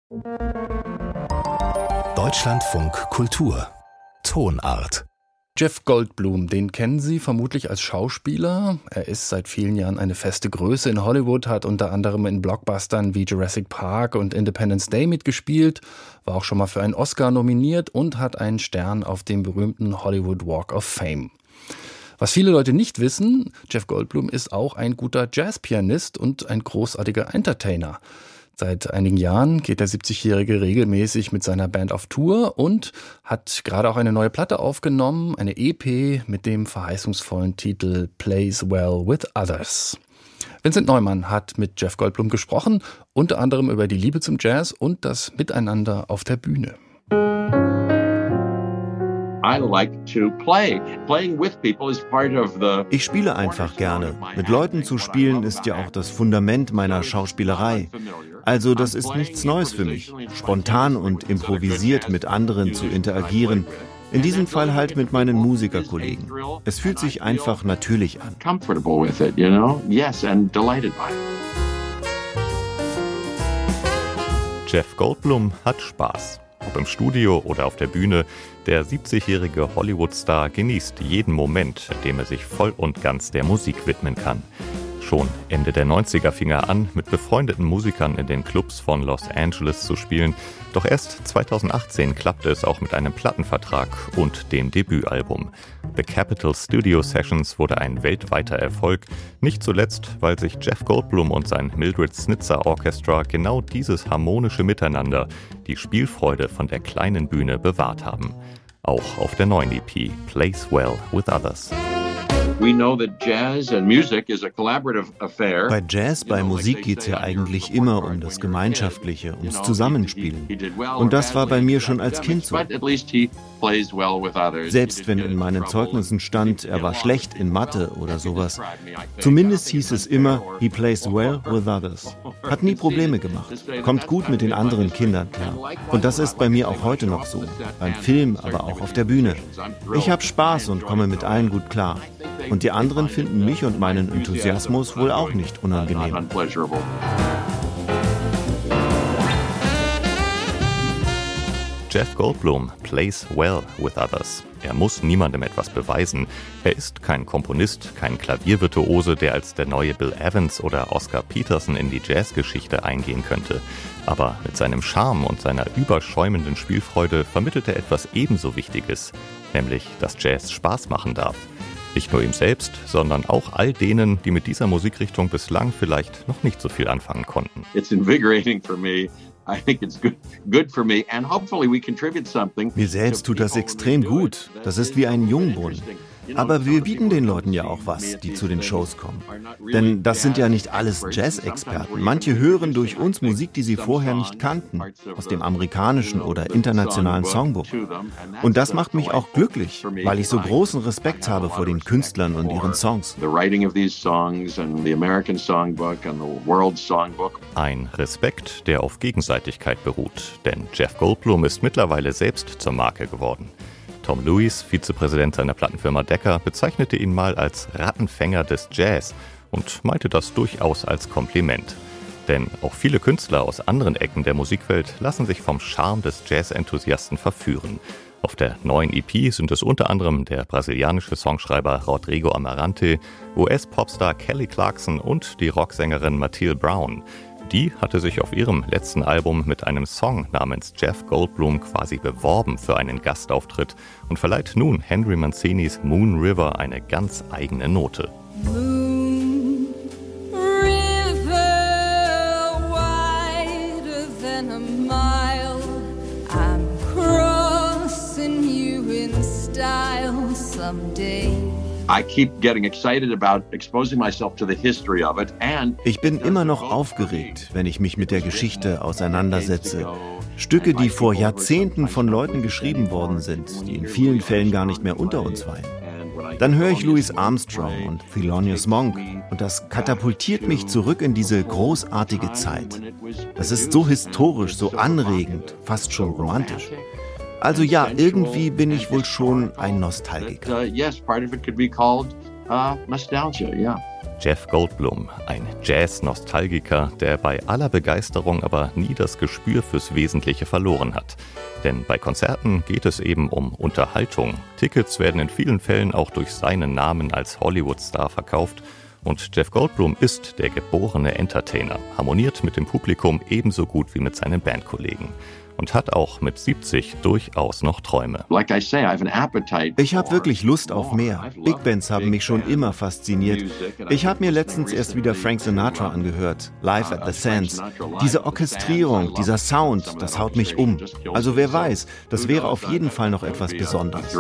Deutschlandfunk Kultur Tonart. Jeff Goldblum, den kennen Sie vermutlich als Schauspieler. Er ist seit vielen Jahren eine feste Größe in Hollywood, hat unter anderem in Blockbustern wie Jurassic Park und Independence Day mitgespielt, war auch schon mal für einen Oscar nominiert und hat einen Stern auf dem berühmten Hollywood Walk of Fame. Was viele Leute nicht wissen, Jeff Goldblum ist auch ein guter Jazzpianist und ein großartiger Entertainer. Seit einigen Jahren geht der 70-Jährige regelmäßig mit seiner Band auf Tour und hat gerade auch eine neue Platte aufgenommen, eine EP mit dem verheißungsvollen Titel Plays Well with Others. Vincent Neumann hat mit Jeff Goldblum gesprochen, unter anderem über die Liebe zum Jazz und das Miteinander auf der Bühne. Ich spiele einfach gerne. Mit Leuten zu spielen ist ja auch das Fundament meiner Schauspielerei. Also das ist nichts Neues für mich. Spontan und improvisiert mit anderen zu interagieren. In diesem Fall halt mit meinen Musikerkollegen. Es fühlt sich einfach natürlich an. Jeff Goldblum hat Spaß. Ob im Studio oder auf der Bühne, der 70-jährige Hollywood-Star genießt jeden Moment, in dem er sich voll und ganz der Musik widmen kann. Schon Ende der 90er fing er an, mit befreundeten Musikern in den Clubs von Los Angeles zu spielen. Doch erst 2018 klappte es auch mit einem Plattenvertrag und dem Debütalbum. The Capitol Studio Sessions wurde ein weltweiter Erfolg, nicht zuletzt, weil sich Jeff Goldblum und sein Mildred Snitzer Orchestra genau dieses harmonische Miteinander, die Spielfreude von der kleinen Bühne bewahrt haben. Auch auf der neuen EP Plays Well with Others. Bei Jazz, bei Musik geht es ja eigentlich immer um das Gemeinschaftliche, ums Zusammenspielen. Und das war bei mir schon als Kind so. Selbst wenn in meinen Zeugnissen stand, er war schlecht in Mathe oder sowas. Zumindest hieß es immer, he plays well with others. Hat nie Probleme gemacht, kommt gut mit den anderen Kindern klar. Und das ist bei mir auch heute noch so. Beim Film, aber auch auf der Bühne. Ich habe Spaß und komme mit allen gut klar. Und die anderen finden mich und meinen Enthusiasmus wohl auch nicht unangenehm. Jeff Goldblum plays well with others. Er muss niemandem etwas beweisen. Er ist kein Komponist, kein Klaviervirtuose, der als der neue Bill Evans oder Oscar Peterson in die Jazzgeschichte eingehen könnte. Aber mit seinem Charme und seiner überschäumenden Spielfreude vermittelt er etwas ebenso Wichtiges, nämlich, dass Jazz Spaß machen darf. Nicht nur ihm selbst, sondern auch all denen, die mit dieser Musikrichtung bislang vielleicht noch nicht so viel anfangen konnten. Mir selbst tut das extrem gut. Das ist wie ein Jungbrunnen. Aber wir bieten den Leuten ja auch was, die zu den Shows kommen. Denn das sind ja nicht alles Jazz-Experten. Manche hören durch uns Musik, die sie vorher nicht kannten, aus dem amerikanischen oder internationalen Songbook. Und das macht mich auch glücklich, weil ich so großen Respekt habe vor den Künstlern und ihren Songs. Ein Respekt, der auf Gegenseitigkeit beruht. Denn Jeff Goldblum ist mittlerweile selbst zur Marke geworden. Tom Lewis, Vizepräsident seiner Plattenfirma Decca, bezeichnete ihn mal als Rattenfänger des Jazz und meinte das durchaus als Kompliment. Denn auch viele Künstler aus anderen Ecken der Musikwelt lassen sich vom Charme des Jazz-Enthusiasten verführen. Auf der neuen EP sind es unter anderem der brasilianische Songschreiber Rodrigo Amarante, US-Popstar Kelly Clarkson und die Rocksängerin Mathilde Brown. Die hatte sich auf ihrem letzten Album mit einem Song namens Jeff Goldblum quasi beworben für einen Gastauftritt und verleiht nun Henry Mancinis Moon River eine ganz eigene Note. Moon River, wider than a mile, I'm crossing you in style someday. Ich bin immer noch aufgeregt, wenn ich mich mit der Geschichte auseinandersetze. Stücke, die vor Jahrzehnten von Leuten geschrieben worden sind, die in vielen Fällen gar nicht mehr unter uns weilen. Dann höre ich Louis Armstrong und Thelonious Monk und das katapultiert mich zurück in diese großartige Zeit. Das ist so historisch, so anregend, fast schon romantisch. Also ja, irgendwie bin ich wohl schon ein Nostalgiker. Jeff Goldblum, ein Jazz-Nostalgiker, der bei aller Begeisterung aber nie das Gespür fürs Wesentliche verloren hat. Denn bei Konzerten geht es eben um Unterhaltung. Tickets werden in vielen Fällen auch durch seinen Namen als Hollywood-Star verkauft. Und Jeff Goldblum ist der geborene Entertainer, harmoniert mit dem Publikum ebenso gut wie mit seinen Bandkollegen. Und hat auch mit 70 durchaus noch Träume. Ich habe wirklich Lust auf mehr. Big Bands haben mich schon immer fasziniert. Ich habe mir letztens erst wieder Frank Sinatra angehört, Live at the Sands. Diese Orchestrierung, dieser Sound, das haut mich um. Also wer weiß, das wäre auf jeden Fall noch etwas Besonderes.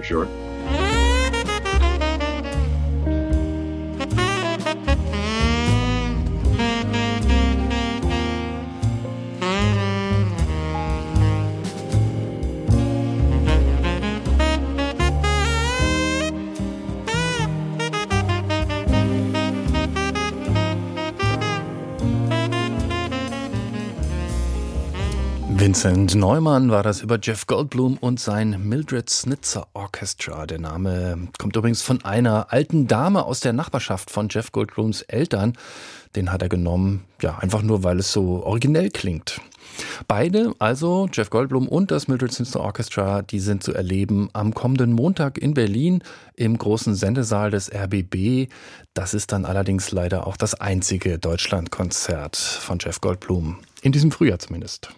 Vincent Neumann war das über Jeff Goldblum und sein Mildred Snitzer Orchestra. Der Name kommt übrigens von einer alten Dame aus der Nachbarschaft von Jeff Goldblums Eltern. Den hat er genommen, ja, einfach nur, weil es so originell klingt. Beide, also Jeff Goldblum und das Mildred Snitzer Orchestra, die sind zu erleben am kommenden Montag in Berlin im großen Sendesaal des RBB. Das ist dann allerdings leider auch das einzige Deutschlandkonzert von Jeff Goldblum. In diesem Frühjahr zumindest.